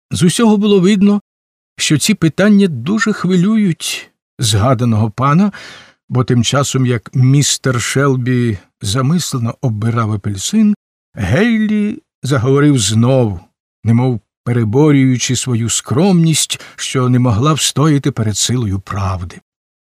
З усього було видно, що ці питання дуже хвилюють згаданого пана, бо тим часом, як містер Шелбі замислено оббирав апельсин, Гейлі заговорив знову, немов переборюючи свою скромність, що не могла встояти перед силою правди.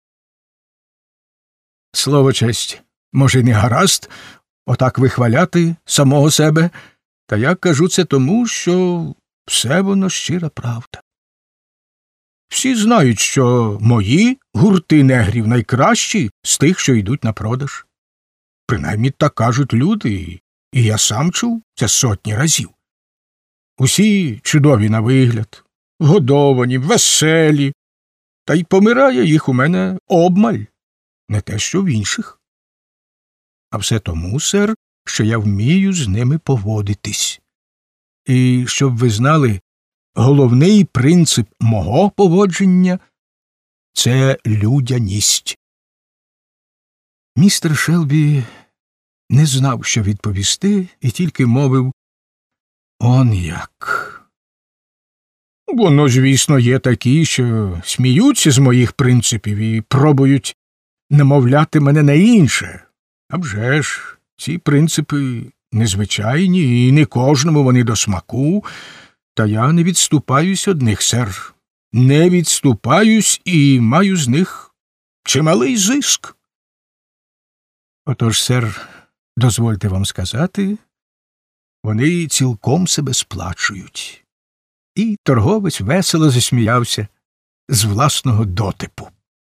Слово честь, може, й не гаразд отак вихваляти самого себе, та я кажу це тому, що все воно щира правда. Всі знають, що мої гурти негрів найкращі з тих, що йдуть на продаж. Принаймні так кажуть люди, і я сам чув це сотні разів. Усі чудові на вигляд, годовані, веселі, та й помирає їх у мене обмаль, не те, що в інших. А все тому, сер, що я вмію з ними поводитись. І, щоб ви знали, головний принцип мого поводження – це людяність. Містер Шелбі не знав, що відповісти, і тільки мовив: «Он як». Воно, звісно, є такі, що сміються з моїх принципів і пробують намовляти мене на інше. А вже ж, ці принципи незвичайні, і не кожному вони до смаку, та я не відступаюсь од них, сер. Не відступаюсь і маю з них чималий зиск. Отож, сер, дозвольте вам сказати, вони цілком себе сплачують. І торговець весело засміявся з власного дотипу.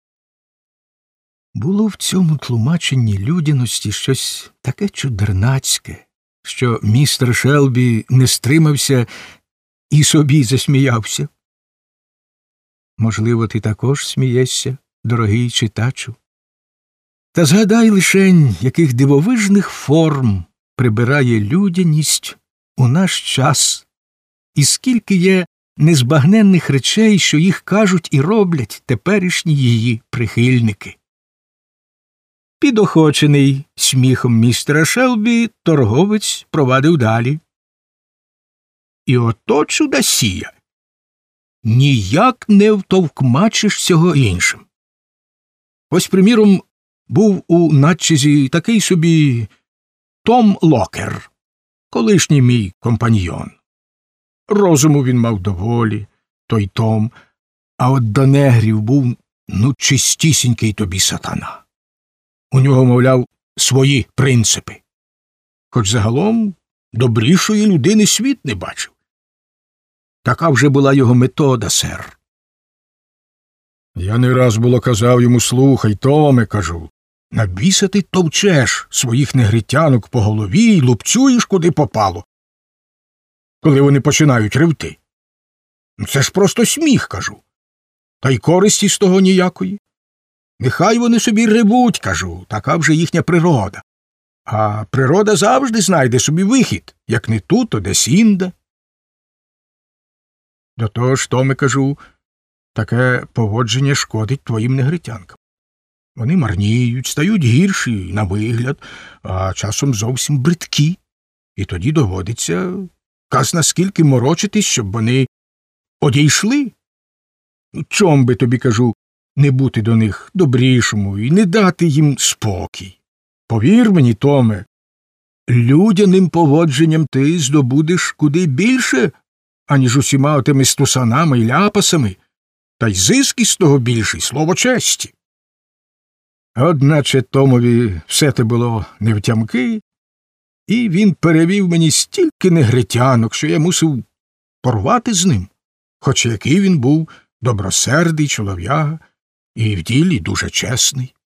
Було в цьому тлумаченні людяності щось таке чудернацьке, що містер Шелбі не стримався і собі засміявся. Можливо, ти також смієшся, дорогий читачу? Та згадай лишень, яких дивовижних форм прибирає людяність у наш час, і скільки є незбагненних речей, що їх кажуть і роблять теперішні її прихильники. Підохочений сміхом містера Шелбі, торговець провадив далі. І ото чудосія! Ніяк не втовкмачиш цього іншим. Ось, приміром, був у Натчезі такий собі Том Локер, колишній мій компаньйон. Розуму він мав доволі, той Том, а от до негрів був, чистісінький тобі сатана. У нього, мовляв, свої принципи. Хоч загалом добрішої людини світ не бачив. Така вже була його метода, сер. Я не раз було казав йому: слухай, Томе, кажу, на біса ти товчеш своїх негритянок по голові й лупцюєш куди попало, коли вони починають ревти. Це ж просто сміх, кажу. Та й користі з того ніякої. Нехай вони собі ревуть, кажу, така вже їхня природа. А природа завжди знайде собі вихід, як не тут, то десь інде. До того ж, Томе, кажу, таке поводження шкодить твоїм негритянкам. Вони марніють, стають гірші на вигляд, а часом зовсім бридкі. І тоді доводиться казна скільки морочитись, щоб вони одійшли. Чом би тобі, кажу, не бути до них добрішому і не дати їм спокій? Повір мені, Томе, людяним поводженням ти здобудеш куди більше, аніж усіма отими стусанами й ляпасами, та й зиск із того більший, слово честі. Одначе Томові все те було невтямки, і він перевів мені стільки негритянок, що я мусив порвати з ним, хоч який він був добросердий чолов'яга і в ділі дуже чесний.